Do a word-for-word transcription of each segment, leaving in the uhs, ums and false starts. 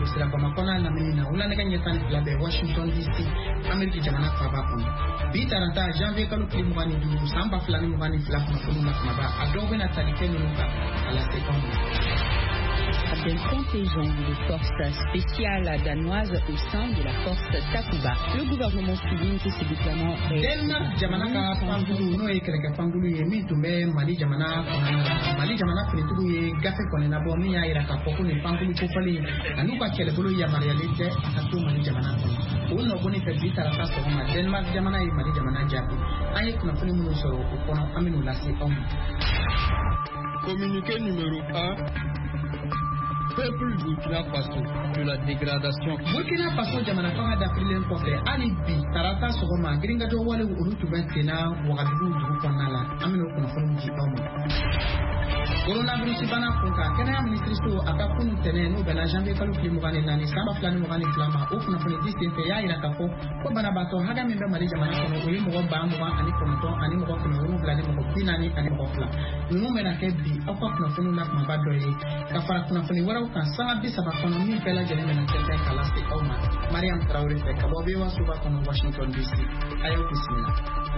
sira Bamako na lamini na wula nega nyetani fila be Washington D C Ameriki jamana faba kono bi taranta janvier kalo kili mugani du samba fila ni mugani fila kono kono na kuma ba adobe na talike nunuka ala sekondo. D'un contingent de forces spéciales danoises au sein de la force Takuba. Le gouvernement souligne que ces déploiements Denmark jamana pangulu no e kreke pangulu ye mi tumbe Mali jamana Mali jamana printugu ye gafe kone na bomi ya ira ka poko ni pangulu kufali anuka kele bulu ya marialite akatu Mali jamana uno boni te bitara ka so ma Denmark jamana ye Mali jamana jabu ayi kuna funi munu so kono aminu lasi om. Communiqué numéro un. Peuple Burkina Faso de la dégradation. Burkina Faso jamana fanga d'Afrique kofe ali bi tarata sogoma gringa do wale ulu tubentena wagadugu dugu konala amino kuna funu ji omo. Coronavirus bana kunka kena ministre so akakunu tene no bana janvier kalu klimugane nani samba flani mugane flama o kuna funu disente ya ira kafo ko bana bato haga mimbe mali jamana kono uli mo ba mo ani kono ani mo kono ulu blani mo binani ani mo fla no mena kebi akwa kuna funu na ma badoye kafara kuna funu wara kan sa bisa ba kono mi pela jele mena tete kala se oma Mariam Traoré fe kabo be wa suba kono Washington D C ayo bismillah.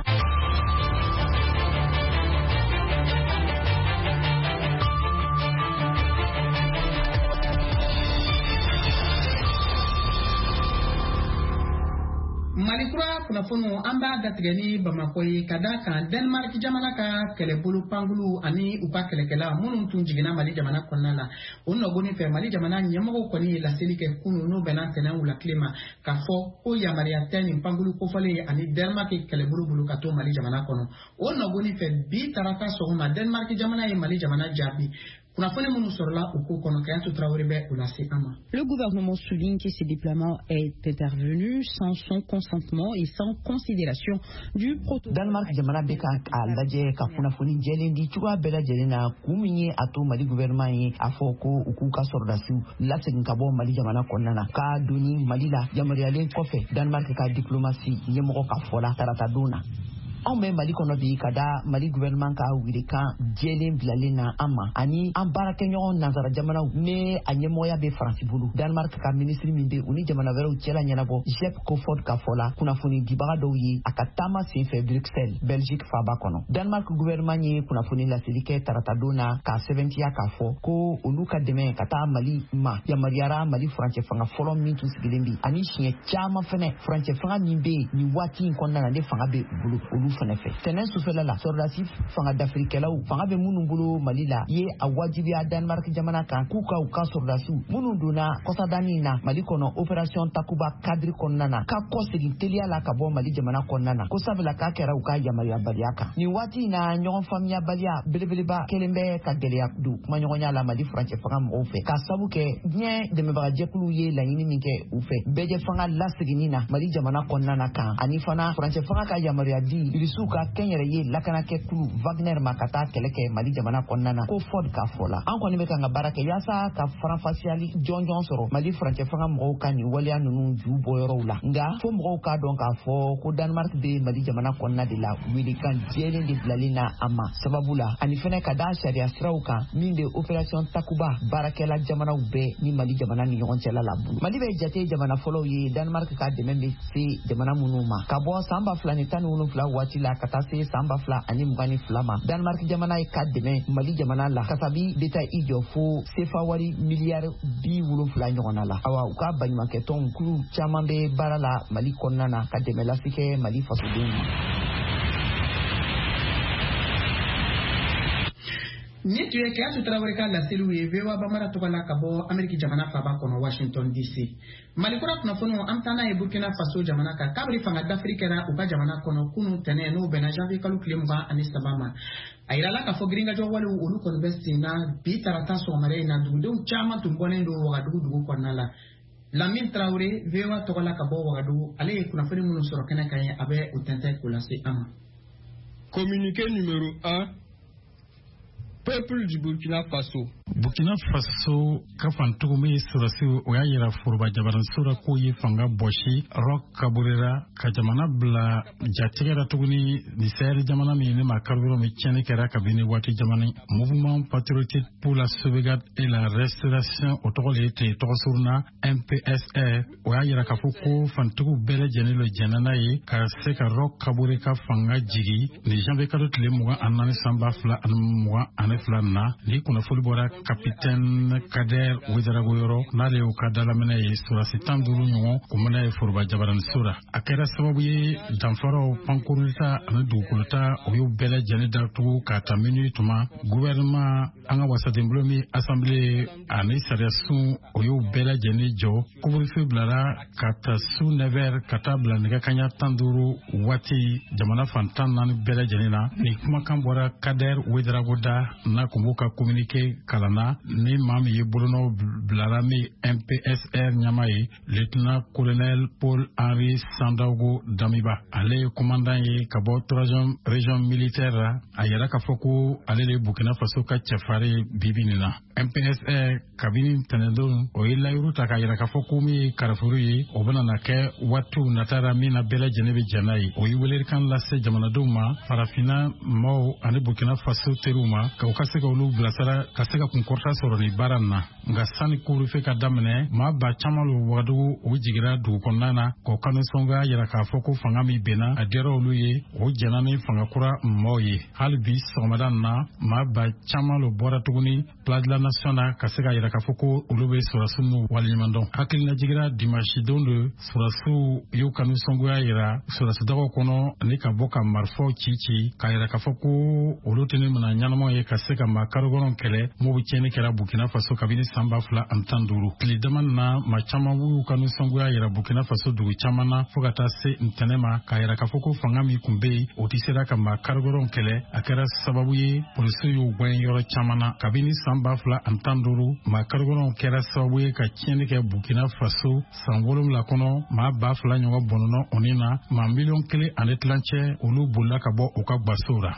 Malikura kunafono amba gatigani Bamako ye kada kan Denmark jamana ka kelebulu pangulu ani upa kelekela munun tun jigina Mali jamana konnala onno goni fe Mali jamana nyamo koni la selike kunu no bena tena ula klima ka fo ko ya Maria tani pangulu ko fale ani Denmark kelebulu bulu kato Mali jamana kono onno goni fe bi tarata so ma Denmark jamana ye Mali jamana jabi. Le gouvernement souligne que ce déploiement est intervenu sans son consentement et sans considération du protocole. Danemark jamana beka alaje ka funafuni jelendi chuwa bela jelena kuminye ato Mali gouvernement yi afoko ukuka sordasi lasegin kabo Mali jamana konnana ka doni Mali la jamariale kofe Danemark ka diplomatie yemoko ka fola tarata dona. On met Mali kono bi kada Mali gouvernement ka wiri kan jelen bilalena ama ani an baraka nyon nazara jamana me anyemoya be France bulu Denmark ka ministre minde uni jamana wero chela nyana bo Jep Kofod ka fola kuna funi dibaga do yi akatama sin fe Bruxelles Belgique faba kono Denmark gouvernement yi kuna funi la selike tarata dona ka seventy ka fo ko uluka deme kata Mali ma ya mariara Mali France fanga folo mintu sigilembi ani shie chama fene France fanga nimbe ni wati konna na de fanga be bulu fenefe tenen sufela la sordasif fanga d'Afrique la ou fanga be munungulu Malila ye awajibi a Denmark jamana kan kuka u ka sordasu mununduna kosa danina Mali kono opération Takuba cadre konnana ka kosiri telia la ka bo Mali jamana konnana ko sabela ka kera u ka yamari abaliaka ni wati na nyon famia balia belebeleba kelembe ka gelia du kuma nyonya la Mali France fanga mo fe ka sabuke bien de me baraje kulu ye la yini minke u fe beje fanga lasrinina Mali jamana konnana kan ani fana France fanga ka yamari adi Suka kenyere ye lakana ke kulu Wagner makata keleke Mali jamana konnana ko Ford ka fola an koni meka ngabara ke yasa ka franfasiali jonjon soro Mali France fanga mo kani walia nunu ju boyoro la nga fo mo ka don ka fo ko Denmark be Mali jamana konna de la wili kan jelen de blalina ama sababula ani fene kada sharia srauka minde opération Takuba barakela jamana ube ni Mali jamana ni yoncela la bu Mali be jate jamana follow ye Denmark ka de membe si jamana munuma ka bo samba flanitan unu fla la kata se samba fla ani mugani flama Denmark jamana e kademe Mali jamana la kasabi deta ijo fo sefa wari milliard bi wulu fla nyona la awa uka banyuma keton kulu chamambe barala Mali konnana kademe la sike Mali fasudin ni tuye ke atu Traoré ka la selu ye vewa bamara to bala kabo Ameriki jamana faba kono Washington D C Malikura kuna fono amtana e Burkina Faso jamana ka kabri fanga d'Afrique ra uka jamana kono kunu tene no bena janvier kalu klimba ani sabama ayira la ka fo gringa jo wale ulu konvesti na bi tarata so mare na dudu chama tumbone ndo wagadugu dugu konnala Lamine Traoré vewa to bala kabo wagadugu ale kuna foni munu soro kena kay abe utente kulasi ama. Communiqué numéro un. Peuple du Burkina Faso. Burkina Faso kafan tugumi surasi o ya yira furuba jabaran sura ko yi fanga boshi rock kaburira ka jamana bla jatigera tuguni ni seri jamana mi ne makarbiro mi chene kera kabini wati jamana mouvement patriotique pour la sauvegarde et la restauration autorité tosurna M P S R o ya yira ka fuko fantugu bele jenelo jenana yi ka se ka rock kaburika fanga jigi ni jambe kado tile muga anani samba fla an muga anefla na ni kuna fulbora Capitaine Kader Ouedraogo nale ukadala mene sura sitanduru nyongo kumene furuba jabaran sura akera sababu ye danfaro pankurita ane dukulita oyo bele jani datu kata minu tuma gouvernement anga wasademblomi assemblée ane sariasun oyo bele jani jo kuburife blara kata su never kata blanega kanya tanduru wati jamana fantan nani bele jani na ni kuma kambora Kader Ouedraogo da na kumbuka communiqué kalana ni mami ye bolono blarami M P S R nyamaye lieutenant colonel Paul Henri Sandaogo Damiba ale commandant ye kabo troisième région militaire ayara kafoko ale le Burkina Faso ka chefare bibinina M P S R kabini tenedon o ila yuruta ka ayara kafoko mi karafuru ye obana na ke watu natara mina bela jenebe janai o yiwele kan lase jamana duma farafina mo ane Burkina Faso teruma ka ukase ka ulu blasara kaseka kunkorta soroni baranna nga sani kuru fe ka damene ma ba chamalu wadu o jigira du konnana ko kanu songa yara ka foko fanga mi bena adero luye o janani fanga kura moye halbi somadan na ma ba chamalu bora tuguni place de la nation na kaseka yara ka foko ulube surasunu walimandon hakil na jigira dimashi donde surasu yo kanu songa yara surasu dago kono ni ka boka marfo chichi ka yara ka foko ulutene mna nyanamo ye kaseka makarogonon kele mo chene kera Burkina Faso kabini samba fula amtanduru klidaman na machama wu kanu songoya yera Burkina Faso du chamana fogata se ntenema ka yera kafoko fangami kumbe otisera kama kargoron kele akera sababu ye polisu yu gwen yoro chamana kabini samba fula amtanduru ma kargoron kera sababu ye ka chene ke Burkina Faso sangolum la kono ma ba fula nyongo bonono onina ma million kele anetlanche olu bulla kabo okabasura.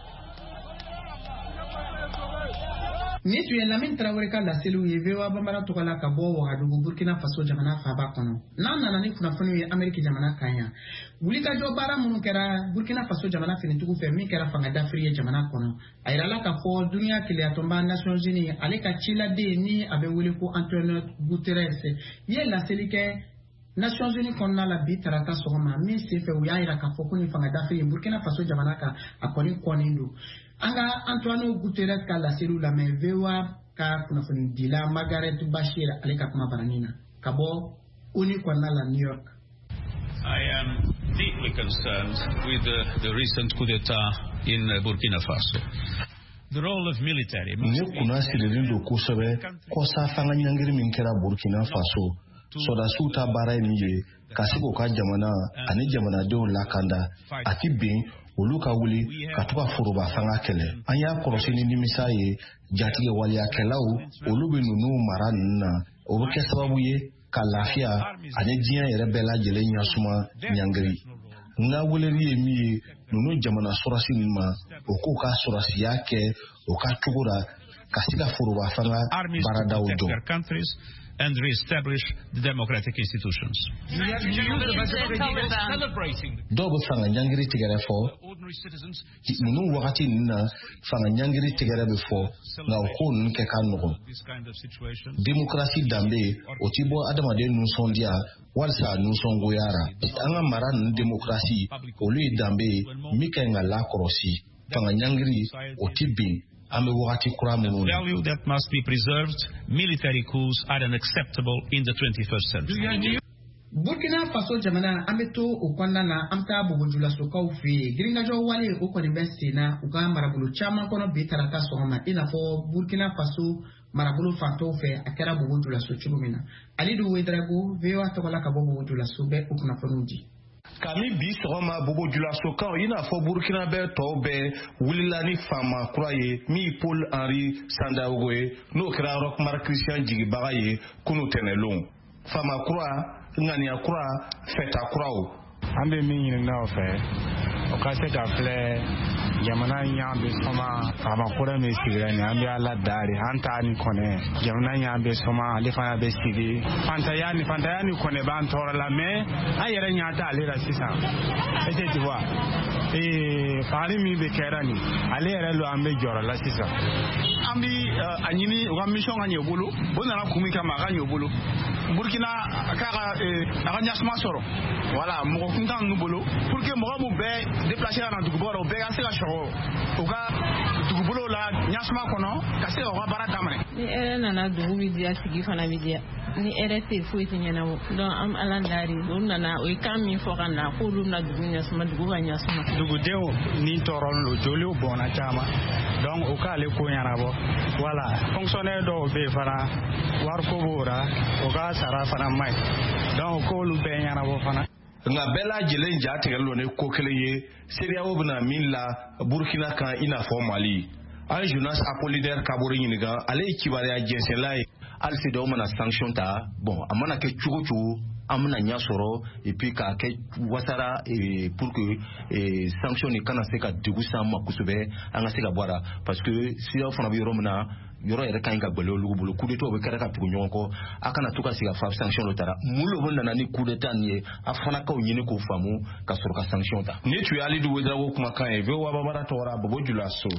Ni tu ye Lamine Traoré ka laseliw ye V O A bambara tɔgɔla ka bɔ Wagadugu Burkina Faso jamana faaba kɔnɔ n'an nana ni kunnafoniw ye Amérique jamana kan yan wulikajɔ baara minnu kɛra Burkina Faso jamana finitigiw fɛ min kɛra fanga dafiri ye jamana kɔnɔ a yirala k'a fɔ duniya keleyatɔnba Nations Unies ale ka ciladen ni a bɛ wele ko Antonio Guterres ye laseli kɛ Nations Unies kɔnɔna la bi tarata sɔgɔma min senfɛ u y'a yira k'a fɔ ko ni fanga dafiri Burkina Faso jamana kan a kɔni kɔnnen don anga Antonio Guterres ka laseliw lamɛn V O A ka kunnafoni dila Margaret Bashir ale ka kuma baranina ka bɔ O N U kɔnɔna la New York. I am deeply concerned with the, the recent coup d'etat in uh, Burkina Faso. The role of military ne kuna sirrin do kosɛbɛ kɔsa fanga ɲangiri min kɛra Burkina Faso sɔrɔdasiw ta baara ye nin ye ka se k'u ka jamana ani jamanadenw lakanda a ti bin olu ka wuli ka to ka foroba fanga kɛlɛ an y'a kɔlɔsi ni nimisa ye jatigɛ waliyakɛlaw olu bɛ ninnu mara ninnu na o bɛ kɛ sababu ye ka lafiya ani diɲɛ yɛrɛ bɛɛ lajɛlen ɲasuma ɲangiri n ka weleli ye min ye ninnu jamana sɔrɔsi ninnu ma o k'u ka sɔrɔsiya kɛ o ka cogo la ka se ka foroba fanga baaradaw dɔn and re-establish the democratic institutions. Dɔw bɛ fanga ɲangiri tigɛrɛ fɔ ninnu wagati ninnu na fanga ɲangiri tigɛrɛ bɛ fɔ nka o ko ninnu kɛ ka nɔgɔn demokrasi danbe o ti bɔ adamaden nusɔndiya walisa nusɔngoyara an ka mara ninnu demokrasi olu ye danbe min ka ɲi ka lakɔlɔsi fanga ɲangiri o ti bin. The value that must be preserved, military coups are unacceptable in the twenty-first century. Burkina Faso jamana ameto ukanda na amta bugujula sokaw fe gringajo wale o ko investi na uga marabulu chama kono bitarata soma ina fo Burkina Faso marabulu fanto fe akera bugujula so chumina Alidu Ouedraogo V O A tokola ka bugujula so be ukuna fonuji kami bi sɔgɔma bobo julaso kan i n'a fɔ Burkina bɛ tɔw bɛɛ wulila ni faama kura ye min Paul Henri Sandaogo ye n'o kɛra Roch-Marc Christian jigibaga ye kunu tɛnɛlon faama kura ŋaniya kura fɛta kuraw an bɛ min ɲini n'aw fɛ o ka se ka filɛ jamana nya be soma aba kora me sigira ni ambi ala dari hanta ni kone jamana nya be soma ale fa be sigi fanta yani fanta yani kone ban tora la me ayere nya ta ale la sisa ete tu vois e pari mi be kerani ale yere lo ambe jora la sisa ambi anyini wa mission anyo bulu bona na kumika maganyo bulu Burkina kaka aka nyasma soro voilà mo kunta nubolo pour que mo mo be déplacer na duguboro be ga sera shoro uga dugubolo la nyasma kono ka se o bara damane ni ere na na dugu bidia sigi fana bidia ni ere te fu etinya na don am alandari don na na o kami fo kana ko lu na dugu nyasma dugu ba nyasma dugu deo ni toron lo jolo bona chama donc o ka le ko nyana bo voilà fonctionnaire do be fara war ko bora o ga sara fana mai donc ko lu be nyana bo fana nga bela jelen ja tegelo ne ko kele ye seria wo bna min la Burkina kan ina fo Mali an Jonas Apollinaire Kabore nyiniga ale kibare a jenselai al se do mana sanction ta bon amana ke chugo chugo amna nya soro et puis ka ke wasara et pour que et sanction ni kana se ka degusa makusube anga se ka boara parce que si on fana bi romna yoro yere kan ga gbele olugo bulu coup d'état be kara ka tugu nyonko akana tuka siga fa sanction lotara mulo bonna na ni coup d'état ni afana ka onyine ko famu ka soro ka sanction ta ne tu ali du weza wo kuma kan e ve wa babara tora bobo julaso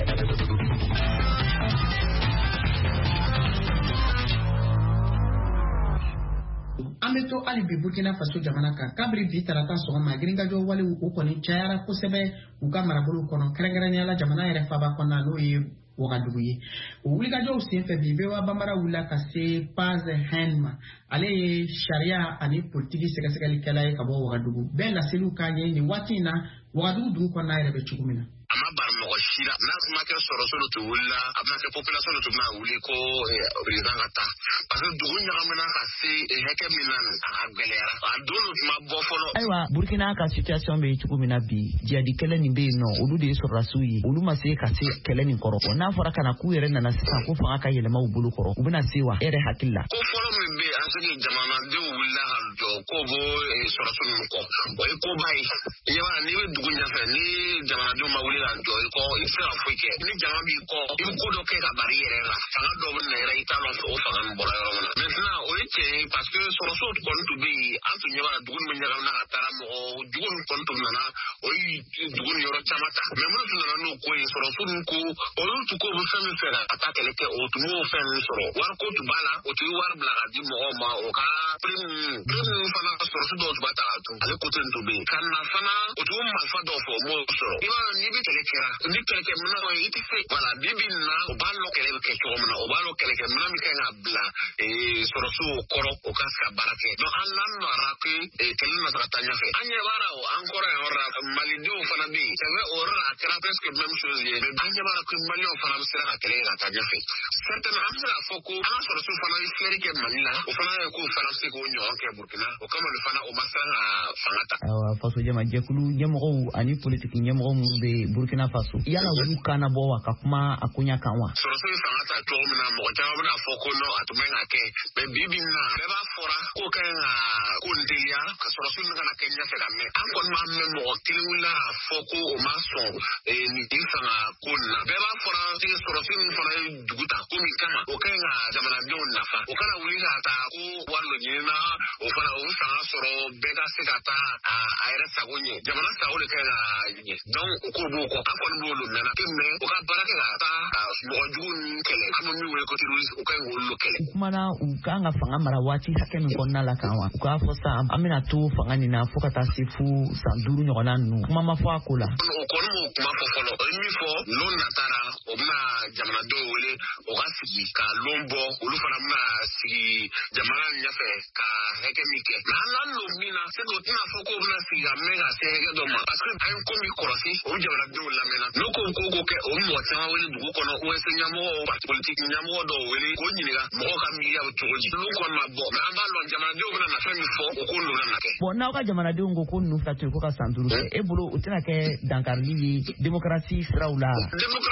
Ameto ali bi Burkina Faso jamana kan kabri vi tarata sogoma gringa jo wale u koni chayara kosebe u ka marabolo kono krengranya la jamana yere faba kona no ye Ouagadougou ye wulika jo sen fe bibe wa bamara wula ka se Paz Henma ale sharia ani politiki seka seka likala ye kabo Ouagadougou ben la selu kanye ni watina Ouagadougou du ko na yere be chukumina ama bar mo shira na ma ke soro soro to wula ama ke population to na wuli ko président ata parce que dugu nyagamena ka se heke minan agelera adolo ma bofolo aywa Burkina ka situation be chukumina bi jadi kele ni be no olu de soro rasuyi olu ma se ka se kele ni koro na fora kana ku yere na sisa ko fa ka yele ma ubulu koro ubuna sewa ere hakilla ko folo me be asege jamana de wula haljo ko bo soro soro ko o ko bai yawa ni dugu nyafa ni jamana do ma wuli jo ko isa Afrique ni jama bi ko in ko do ke ka barrière la fanga do ne ra ita no o fanga mbora na maintenant o ite parce que soro so ko to bi antu nyaba dugun mun nyaga na tara mo dugun ko to na o yi dugun yoro chamata mais mo na no ko yi soro so ko o lu to ko bu fami fera ataka leke o to mo fen soro war ko to bala o to war bla di mo ma o ka prim prim fana soro so do bata to ale ko to bi kan na fana o to ma fa do fo mo soro iba ni bi kera ni kele ke mna o iti fe wala bibi na o ballo kele ke chomna o ballo kele ke mna mi kenga bla e sorosu koro o kaska barake do annan no arake e kele na tratanya fe anya bara o ancora ora malidio fana bi seve ora kera presque même chose ye anya bara ko malio fana sera kele na tanya fe certaine amsa foko ana sorosu fana fleri ke manila o fana ko fana se ko nyo ke Burkina o kama le fana o masana fangata awa faso jama jekulu nyemo ani politique nyemo mu be Burkina Faso yala wuka na bo waka kuma akunya kanwa soro so fangata to mna mo jawa na foko no atumenga ke be bibi na be ba fora ko kenga kundilia ka soro so na Kenya fe me ankon ma me mo kilula foko o maso e ni disanga kunna be ba fora ti soro so fora duguta ko mi kama o kenga jamana do na fa o kana wulila ta ko warlo nyina o fara o fanga soro be ga sekata a ayra sagonye jamana sa o le kenga donc ko bo ko akon bo lo mena kemme o ka baraka ta mo jun kele kama mi we ko tiru o ka ngolo kele mana ukanga fanga mara wati hake mi konna la kanwa uka fosa amina tu fanga ni na foka ta sifu sanduru nyona nu mama fo akula o ko mo kuma fo folo o mi fo lo natara o ma jamana do wele o ka sigi ka lombo o lu fana ma sigi jamana nyafe ka heke mike na na lo mina se do tina fo ko na sigi ga mega se heke do ma parce que ay ko mi korosi o jamana do la mena no ko ko ko ke o mo tama wele dugu kono o se nyamo o parti politique nyamo do wele ko nyiniga mo ka mi ya toji lu ko ma bo na amba lo jamana do na na fami fo o ko lo na ke bon na ka jamana do ngo ko nu fatu ko ka sanduru e bulo utina ke dankarli démocratie fraula démocratie ko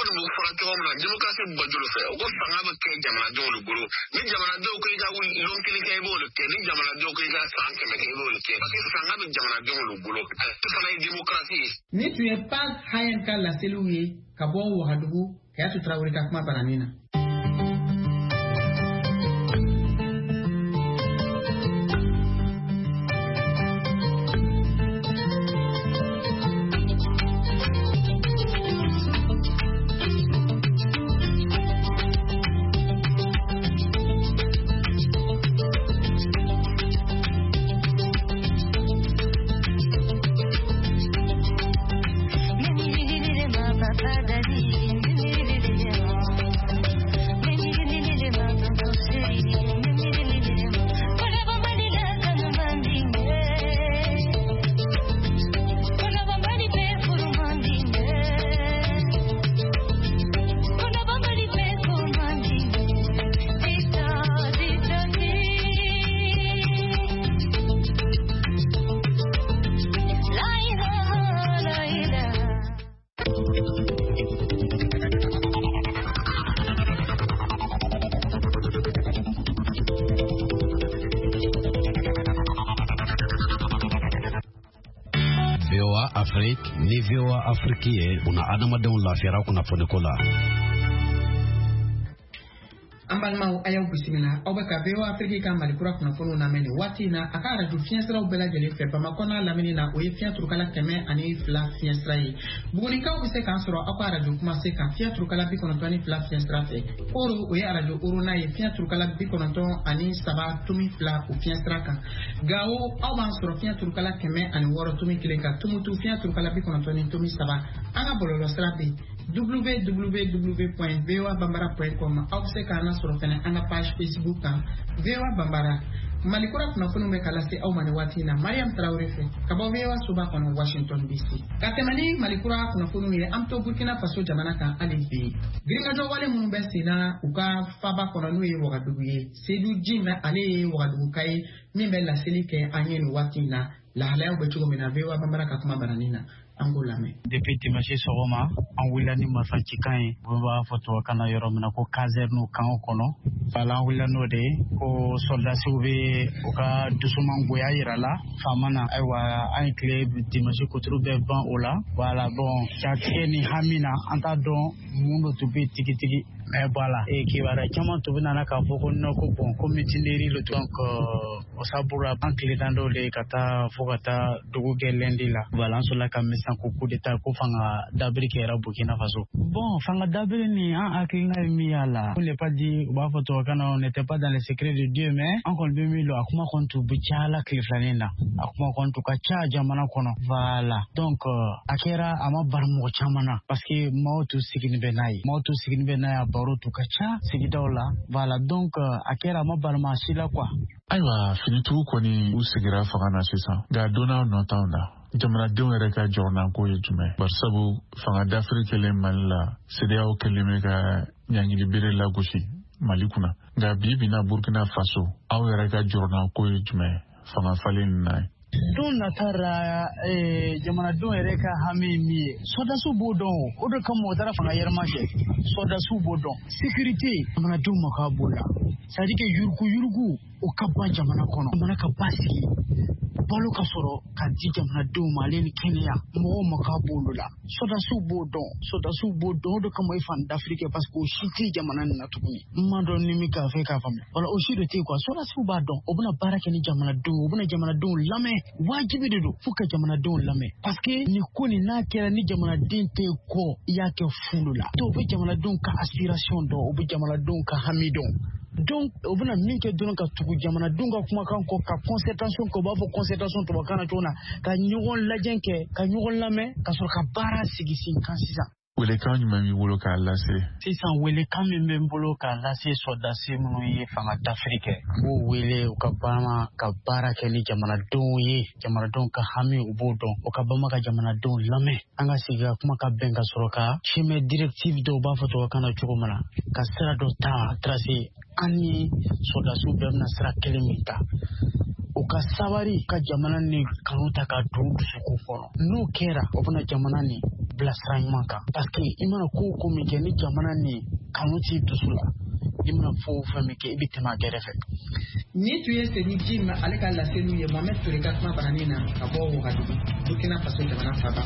kono mo fara to mo na democracy bajulu fe o ko fanga ba ke jamana do lu buru ni jamana do ko ga wi lon kili kay bo lu ke ni jamana do ko ga sanke me kay bo lu ke parce que fanga ba jamana do lu buru to fana democracy ni tu es pas hayen ka la seluye ka bo wa hadugu ka tu Traoré ka kuma baranina. Afrique ni V O A Afrique una adamadenw lafiyara kunnafoni ko la. Ambalma ayaw bisimila aw baka V O A Afrique ka mali kura kunnafoni na meni wati na akara du fiensra bela jeli fe pama kona lamini na o yefia turkala keme ani fla fiensra yi buguni ka ubise kan soro akara du kuma se kan fia turkala bi kono tani fla fiensra fe oro o ya radio oro na yefia turkala bi kono ton ani saba tumi fla o fiensra kan gawo aw ban soro fia turkala keme ani woro tumi kileka tumutu fia turkala bi kono tani tumi saba anga bololo strapi w w w point v o a bambara point com aw se kana soro fene anga page Facebook kan V O A Bambara malikura kunnafoni me kalase aw mane wati na Mariam Traoré fe kabo V O A suba kono Washington D C katemani malikura kunnafoni ye amto Burkina Faso jamana kan alibi gringa do wale mun be sina uka faba kono no ye Wagadugu ye Seydou Djimé ale Wagadugu kay min be la selike anyen wati na la halaw be chugo mena V O A Bambara ka kuma baranina angolame depuis dimanche sogoma an wulani mafanci kan baba foto kana yoro mina ko caserne kan kono bala wulano de ko soldasiw be o ka dusuman goya yirala famana aywa an clé dimanche ko trube ban ola wala bon chaque ni hamina anta don mundo to be tiki tiki mais voilà e ki wara chama to bina na ka foko no ko bon committee le donc o sabura an clé dando le kata fokata dugu gelendi la voilà so la kamisa ko coup d'état ko fanga dabri ke ra Burkina Faso bon fanga dabri ni an akina mi ala on n'est pas dit ba foto kana on n'était pas dans les secrets de Dieu mais en kon deux mille akuma kontu bichala kliflanina akuma kontu ka cha jamana kono voilà donc akera ama barmo chamana parce que mautu sigini benai mautu sigini benai baro tu ka cha sigidola voilà donc akera ama barma sila quoi aywa finitu koni usigira fanga na sisa ga dona no taunda jamanadenw yɛrɛ ka jɔrɔna ko ye jumɛn bari sabu fanga d'Afrique kelen Mali la C D A O kelen bɛ ka ɲangili bere lagosi Mali kunna nka bi bi na Burkina Faso aw yɛrɛ ka jɔrɔna ko ye jumɛn fanga falen nin na ye don natara jamanadenw yɛrɛ ka hami min ye sɔrɔdasiw b'o dɔn o de kama o taara fanga yɛrɛma kɛ sɔrɔdasiw b'o dɔn sécurité jamanadenw ma k'a b'o la c'est à dire que yurugu yurugu o ka ban jamana kɔnɔ jamana ka basigi balo ka sɔrɔ ka di jamanadenw ma ale ni kɛnɛya mɔgɔw ma k'a b'olu la sɔrɔdasiw b'o dɔn sɔrɔdasiw b'o dɔn o de kama i fan d'Afrique parce que o si tɛ jamana nin na tuguni n ma dɔn ni min k'a fɛ k'a faamuya wala o si de tɛ quoi sɔrɔdasiw b'a dɔn o bɛna baara kɛ ni jamanadenw o bɛna jamanadenw lamɛn wajibi de don fo ka jamanadenw lamɛn parce que ni ko nin n'a kɛra ni jamanaden tɛ kɔ i y'a kɛ fulu la to o bɛ jamanadenw ka aspiration dɔn o bɛ jamanadenw ka hami dɔn donc o bɛna min kɛ dɔrɔn ka tugu jamanadenw ka kumakan kɔ ka concertation kɛ u b'a fɔ concertation tubabukan na cogo na ka ɲɔgɔn lajɛ kɛ ka ɲɔgɔn lamɛn ka sɔrɔ ka baara sigi sen kan sisan welekan jumɛn b'i bolo k'a lase sisan welekan min bɛ n bolo k'a lase sɔrɔdasi minnu ye fanga d'Afrique n b'o wele u ka bama ka baara kɛ ni jamanadenw ye jamanadenw ka hami u b'o dɔn u ka bama ka jamanadenw lamɛn an ka sigi ka kuma ka bɛn ka sɔrɔ ka chemin directive dɔw b'a fɔ tubabukan na cogo min na ka sira dɔ ta tracer an ni sɔrɔdasiw bɛɛ bɛna sira kelen min ta u ka sabari ka jamana ni kanu ta ka don dusukun kɔnɔ n'o kɛra o bɛna jamana ni bilasira ɲuman kan parce que i mana ko o ko min kɛ ni jamana ni kanu t'i dusu la i mana fɔ o fɛn min kɛ i bɛ tɛmɛ a gɛrɛfɛ. Ni tun ye Sedi Jim ale ka laseliw ye Mohamed Touré ka kuma bananin na ka bɔ Ouagadougou Burkina Faso jamana faba.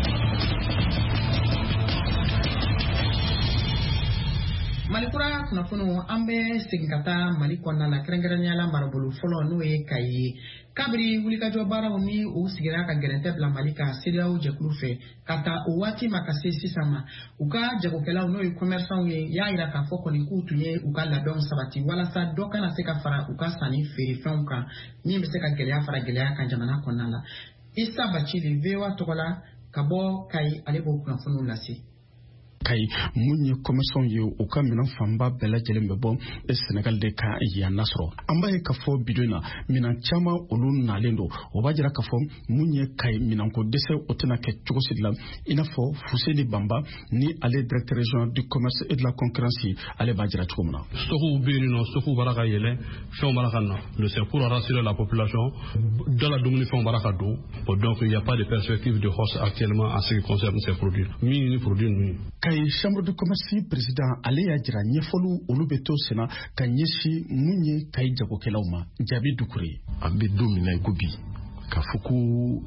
Malikura kunnafoniw an bɛ segin ka taa Mali kɔnɔna la kɛrɛnkɛrɛnnenya la marabolo fɔlɔ n'o ye Kayi kabiri wulikajɔ baaraw ni u sigira ka gɛrɛntɛ bila Mali ka C E D E A O jɛkulu fɛ ka taa o waati ma ka se sisan ma u ka jagokɛlaw n'o ye commerçants ye y'a jira k'a fɔ kɔni k'u tun ye u ka labɛnw sabati walasa dɔ kana se ka fara u ka sanni feerefɛnw kan min bɛ se ka gɛlɛya fara gɛlɛya kan jamana kɔnɔna la. Issa Bacili V O A tɔgɔ la ka bɔ Kayi ale b'o kunnafoniw lase. Kayi mun ye commerçants ye u ka minɛn fanba bɛɛ lajɛlen bɛ bɔ Senegal de ka yan nasɔrɔ an b'a ye k'a fɔ bidon na minɛn caman olu nalen don o b'a jira k'a fɔ mun ye Kayi minɛnko dɛsɛ o tɛna kɛ cogo si la i n'a fɔ Fuseni Bamba ni ale directeur régional du commerce et de la concurrence ale b'a jira cogo min na. Sogow bɛ yen nɔ sogow b'a la ka yɛlɛ fɛnw b'a la ka na le c'est pour rassurer la population dans la dumunifɛnw b'a la ka don donc il n'y a pas de perspective de hausse actuellement en ce qui concerne ces produits min ni produit ninnu. Kayi chambre de commerce président ale y'a jira ɲɛfɔliw olu bɛ to senna ka ɲɛsin mun ye Kayi jagokɛlaw ma jaabi Dukure. An bɛ don min na i ko bi k'a fɔ ko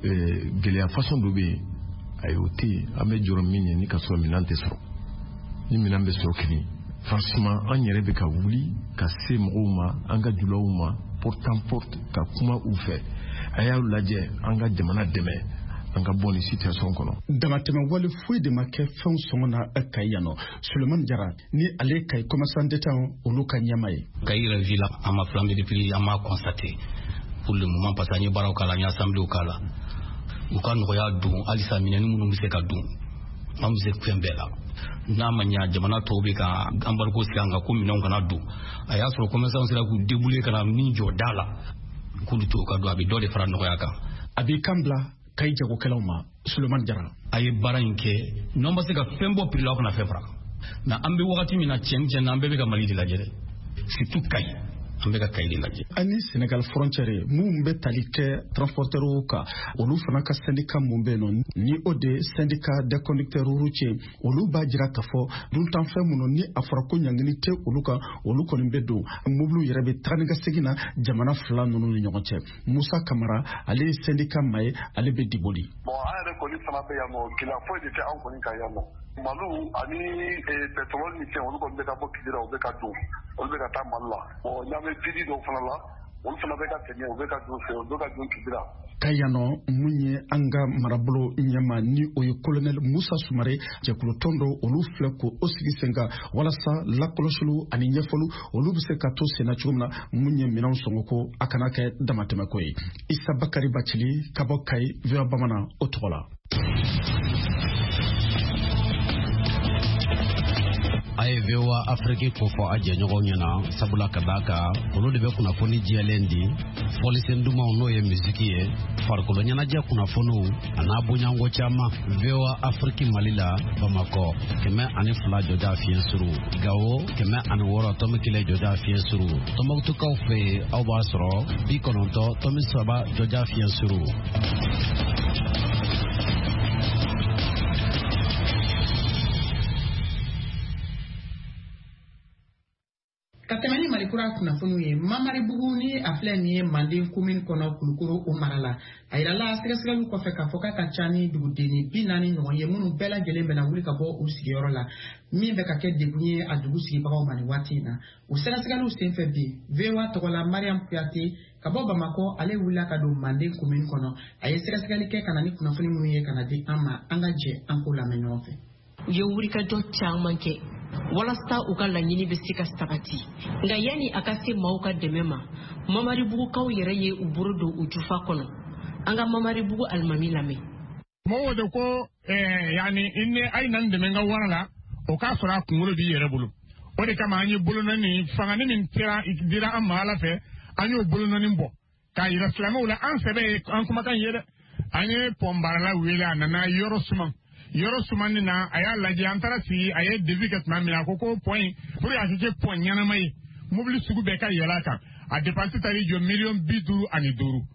gɛlɛya façon dɔ bɛ yen ayi o tɛ yen an bɛ jɔrɔ min ye ni ka sɔrɔ minɛn tɛ sɔrɔ ni minɛn bɛ sɔrɔ kelen franchement an yɛrɛ bɛ ka wuli ka se mɔgɔw ma an ka julaw ma porte en porte ka kuma u fɛ a y'a lajɛ an ka jamana dɛmɛ an ka bɔ ni situation kɔnɔ. Damatɛmɛ wale foyi de ma kɛ fɛnw sɔngɔ na Kayi yan nɔ Sulemani Jara ni ale Kayi commerçant d'État olu ka ɲɛma ye. Kayi yɛrɛ vie la an ma flambé depuis an m'a constaté pour le moment parce que an ye baaraw k'a la an ye assembléw k'a la u ka nɔgɔya don halisa minɛni minnu bɛ se ka don an bɛ se fɛn bɛɛ la n'a ma ɲa jamana tɔw bɛ ka embargo sigi an kan ko minɛnw kana don a y'a sɔrɔ commerçants sera k'u débrouiller ka na min jɔ da la k'olu to ka don a bɛ dɔ de fara nɔgɔya kan. A b'i kan bila Kayi jagokɛlaw ma Sulemani Jara. A ye baara in kɛ n'an ma se ka fɛn bɔ prix la aw kana fɛn fara nka an bɛ wagati min na tiɲɛ tiɲɛ na an bɛɛ bɛ ka Mali de lajɛ dɛ surtout Kayi an bɛ ka Kayi de lajɛ. Ani Senegal frontière mun bɛ tali kɛ transporteurs kan olu fana ka syndicat mun bɛ yen nɔ ni o de syndicat des conducteurs routiers olu b'a jira k'a fɔ duntanfɛn minnu ni a fɔra ko ɲangini tɛ olu kan olu kɔni bɛ don mobiliw yɛrɛ bɛ taga ni ka segin na jamana fila ninnu ni ɲɔgɔn cɛ. Musa Kamara ale ye syndicat maa ye ale bɛ Diboli. Bon an yɛrɛ kɔni fana bɛ yan nɔ gɛlɛya foyi de tɛ an kɔni kan yan nɔ. Malu ani pétrole ni fɛn olu kɔni bɛ ka bɔ Kidira u bɛ ka don olu bɛ ka taa Mali la. Bon n'an bɛ vidi dɔw fana la olu fana bɛ ka tɛmɛ u bɛ ka don fɛ u bɛ ka don Kidira. Kayi yan nɔ mun ye an ka marabolo ɲɛma ni o ye colonel Musa Sumare jɛkulu tɔn dɔ olu filɛ ko o sigi sen kan walasa lakɔlɔsiliw ani ɲɛfɔliw olu bɛ se ka to sen na cogo min na mun ye minɛnw sɔngɔ ko a kana kɛ damatɛmɛko ye. Isa Bakari Bacili ka bɔ Kayi V O A Bamanan o tɔgɔ la. A ye V O A Afrique ko fɔ a jɛɲɔgɔnw ɲɛna sabula ka d'a kan olu de bɛ kunnafoni jɛlen di fɔlisen dumanw n'o ye misiki ye farikolo ɲɛnajɛ kunnafoniw a n'a bonyanko caman. V O A Afrique Mali la Bamakɔ kɛmɛ ani fila jɔja fiɲɛ suru Gawo kɛmɛ ani wɔɔrɔ tɔmi kelen jɔja fiɲɛ suru Tɔnbukutukaw fɛ yen aw b'a sɔrɔ bi kɔnɔntɔn tɔmi saba jɔja fiɲɛ suru. Ka tɛmɛ ni Malikura kunnafoniw ye Mamaribugu ni a filɛ nin ye Manden commune kɔnɔ Kulukoro o mara la a yirala sɛgɛsɛgɛliw kɔfɛ k'a fɔ k'a ka ca ni dugudenni bi naani ɲɔgɔn ye minnu bɛɛ lajɛlen bɛna wuli ka bɔ u sigiyɔrɔ la min bɛ ka kɛ degun ye a dugu sigibagaw ma nin waati in na o sɛgɛsɛgɛliw senfɛ bi V O A tɔgɔ la Mariam Kuyate ka bɔ Bamakɔ ale wulila ka don Manden commune kɔnɔ a ye sɛgɛsɛgɛli kɛ ka na ni kunnafoni minnu ye ka na di an ma an ka jɛ an k'o lamɛn ɲɔgɔn fɛ. U ye wulikajɔ caman kɛ walasa u ka laɲini bɛ se ka sabati nka yanni a ka se maaw ka dɛmɛ ma Mamaribugukaw yɛrɛ ye u bolo don u jufa kɔnɔ an ka Mamaribugu alimami lamɛn. Mɔgɔw de ko yanni i ni a ye na dɛmɛ n ka wara la o k'a sɔrɔ a kunkolo b'i yɛrɛ bolo o de kama an ye bolonɔni fangani min kɛra dira an ma Ala fɛ an y'o bolonɔni bɔ k'a yira silamɛw la an sɛbɛ ye an kumakan ye dɛ an ye pɔnbarala wele a nana yɔrɔ suman. Yɔrɔ sumani na a y'a lajɛ an taara sigi a ye devis kɛ tuma min na a ko ko point pour que a ka kɛ point ɲɛnama ye mobili sugu bɛɛ ka yɛlɛ a kan a dépense taara jɔ miliyɔn bi duuru ani duuru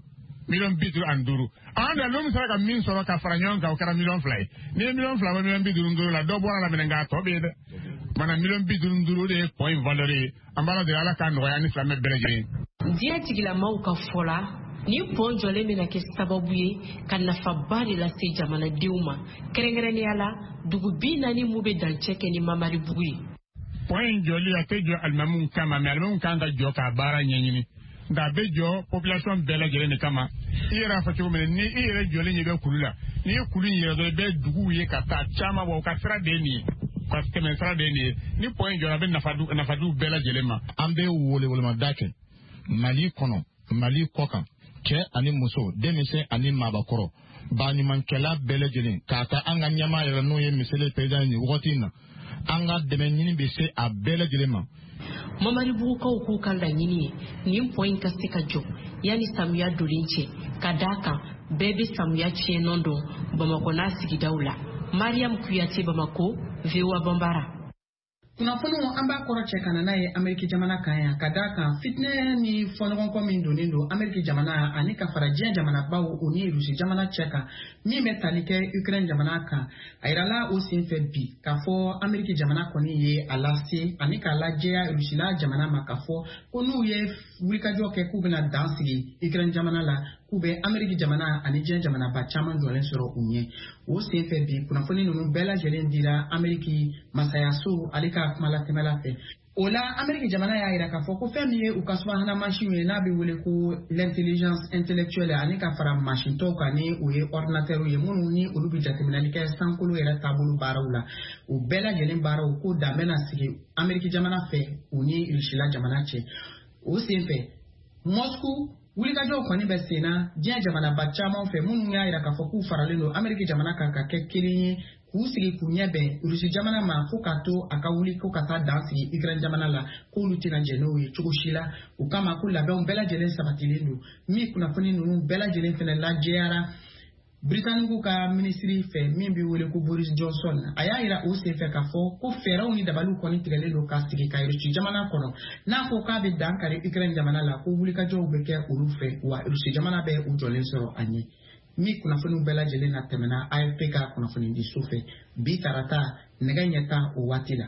million bidu anduru anda lum sara ka min soro ka faranyon ka kara million fly ni million fly ba million bidu nduru la do bona la menenga to be de mana million bidu nduru de point valeur ambala de ala kan roya ni flamme beleje dia tigila mau ka fola ni ponjo le mena ke sababu ye kan na fabari la se jamana diuma kerengere ni ala dugu bina ni mube dan cheke ni mamari bugui point joli atejo almamun kama almamun kanga joka bara nyenyini da bejo population bela jere ne kama ira fa ko men ni ira joli ni be kulula ni kulun ye do be dugu ye kata chama bo ka sra de ni parce que men sra de ni ni point jola be nafadu nafadu bela jele ma ambe wole wole ma dake mali kono mali kokan ke ani muso demise ani mabakoro ba ni mankela bela jele kata anga nyama ya no ye misele president ni wotina anga demenini be se a bela jele ma mamari bugu kaw ku kala nyini ni point ka sika jo yani samuya dolinche kadaka bebe samuya chienondo bamako na sigi daula mariam kuyati bamako vewa bambara kuna fono amba koro chekana naye Amerika jamana kaya kadaka fitne ni fono konko mindo nindo Amerika jamana anika farajia jamana bawo uni rusi jamana cheka mi metalike Ukraine jamana ka airala osinfe bi kafo Amerika jamana koni ye alasi anika lajea rusi la jamana makafo konu ye wika joke kubena dansi Ukraine jamana la kube Amerika jamana anije jamana ba chaman dolen soro unye osinfe bi kuna foni nunu bela jelen dira Amerika masayasu alika kumala temela fe ola Amerika jamana ya ira ka foko femiye ukaswa hana machine na bi wole ko l'intelligence intellectuelle ani ka fara machine to ka ni uye ordinateur ye munu ni ulubi jatemela ni ka sankulu era tabulu barawla u bela jelen baraw ko da mena sigi Amerika jamana fe uni ilishila jamana che o sempe Moscow wuli ka jo kwani besena dia jamana bachama fe munu ya ira ka foko faralelo Amerika jamana ka ka kekeli kusigi kunyebe urusi jamana ma fukato akawuli ko kata dansi Ukraine jamana la ko lutina jeno yi chukushila ukama kula be umbela jelen sabatilindo mi kuna foni nunu bela jelen fene la jera Britannique ka ministry fe mi bi wole ko Boris Johnson aya ira o se fe ka fo ko fera oni dabalu ko ni tirele lo kastigi ka urusi jamana kono na ko ka be dankare Ukraine jamana la ko wuli ka jo be ke urufe wa urusi jamana be u jolen so anyi mi kuna funu bela jele na temena A F P ka kuna funu ndi sufe bi tarata nega nyeta o watila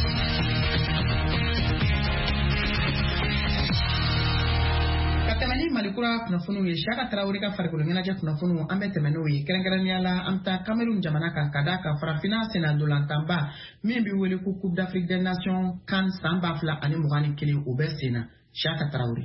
katemani malikura kuna funu ye shaka Traoré ka farikolo ngena ja kuna funu ambe temeno ye kerengerani ala amta Cameroun jamana ka kadaka farafina sena dolantamba mi bi wele ku Coupe d'Afrique des Nations kan samba fla ani mugani kili obesena shaka Traoré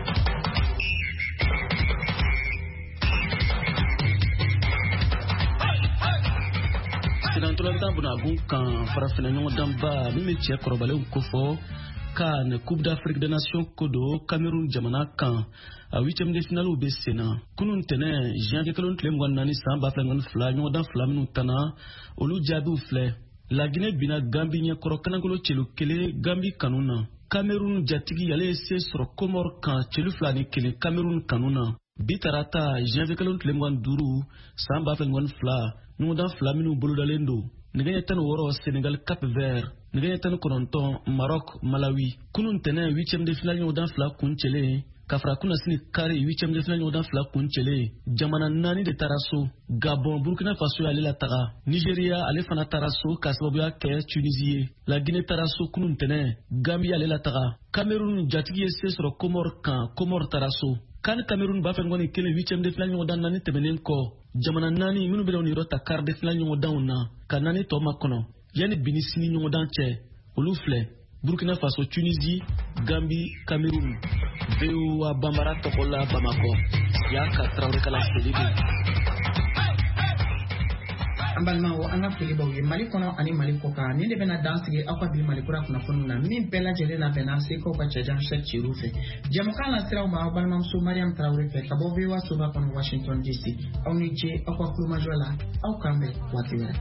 Tulanta buna bun kan farafina ɲɔgɔn danba min bɛ cɛ kɔrɔbalenw kofɔ ka ne Coupe d'Afrique des Nations kodo Cameroun jamana kan a huitième de finale bɛ senna kunun tɛnɛ janvier kelen tile mugan naani san ba fila fila ɲɔgɔn dan fila minnu tanna olu jaabiw filɛ La Guinée bina Gambie ɲɛkɔrɔ kanagolo celu kelen Gambie kanu na Cameroun jatigi ale ye se sɔrɔ Comore kan celu fila ni kelen Cameroun kanu na bi tarata janvier kelen tile mugan duuru san ba fila fila ɲɔgɔn dan fila minnu bolodalen don nɛgɛ tan wɔɔrɔ Sénégal Cap Vert nɛgɛ tan kɔnɔntɔn Maroc Malawi kunun tɛnɛ huitième de finale ɲɔgɔn dan fila kun cɛlen ka fara kunasini kari huitième de finale ɲɔgɔn dan fila kun cɛlen jamana naani de taara so Gabon Burkina Faso y'ale lataga Nigeria ale fana taara so ka sababuya kɛ Tunisie ye La Guinée taara so kunun tɛnɛ Gambie y'ale lataga Cameroun jatigi ye se sɔrɔ Comore kan Comore taara so kan Cameroun b'a fɛ ngɔni kelen huitième de finale ɲɔgɔn dan naani tɛmɛnen kɔ jamana naani minnu bɛna u niyɔrɔ ta quart de finale ɲɔgɔn danw na ka naani tɔ makɔnɔ yanni bini sini ɲɔgɔn dan cɛ olu filɛ Burkina Faso Tunisie Gambie Cameroun V O A Bambara tɔgɔ la Bamako y'a ka Traoré kala foli de an balima o an ka foli baw ye Mali kɔnɔ ani Mali kɔ kan ni de bɛna dan sigi aw ka bi Malikura kunnafoniw na min bɛɛ lajɛlen na bɛnna sekaw ka cɛjan Cheikh Thierry fɛ jɛmukan na siraw ma aw balimamuso Mariam Traoré fɛ ka bɔ V O A soba kɔnɔ Washington D C aw ni ce aw ka kulomajɔ la aw kan bɛn waati wɛrɛ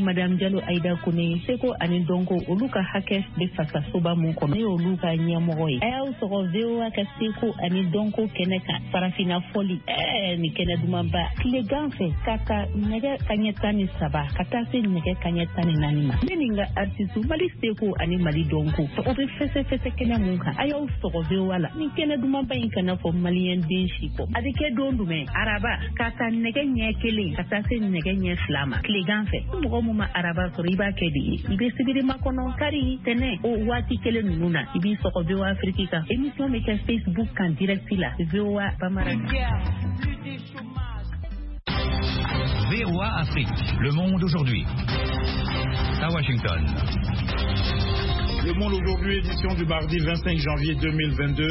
Madame Diallo Aïda Kone seko ani donko olu ka hakɛ be fasa soba mun kɔnɔ ne olu ka ɲɛmɔgɔ ye a y'aw sɔgɔ V O A ka seko ani donko kɛnɛ kan farafina fɔli ɛɛ ni kɛnɛ dumanba tilegan fɛ ka ta nɛgɛ kaɲɛ tan ni saba ka taa se nɛgɛ kaɲɛ tan ni naani ma ne ni n ka artiste Mali seko ani Mali donko o be fɛsɛfɛsɛ kɛnɛ mun kan a y'aw sɔgɔ V O A la ni kɛnɛ dumanba in kana fɔ maliyɛn den si kɔ a bɛ kɛ don jumɛn araba ka ta nɛgɛ ɲɛ kelen ka taa se nɛgɛ ɲɛ fila ma tilegan fɛ mɔgɔ mun ma araba sɔrɔ i b'a kɛ de ye i bɛ sibirima kɔnɔ kari tɛnɛ o waati kelen ninnu na i b'i sɔgɔ V O A Afrique kan émission bɛ kɛ Facebook kan direct la V O A Bamaran. V O A Afrique, le monde aujourd'hui. À Washington. Le monde aujourd'hui, édition du mardi vingt-cinq janvier deux mille vingt-deux.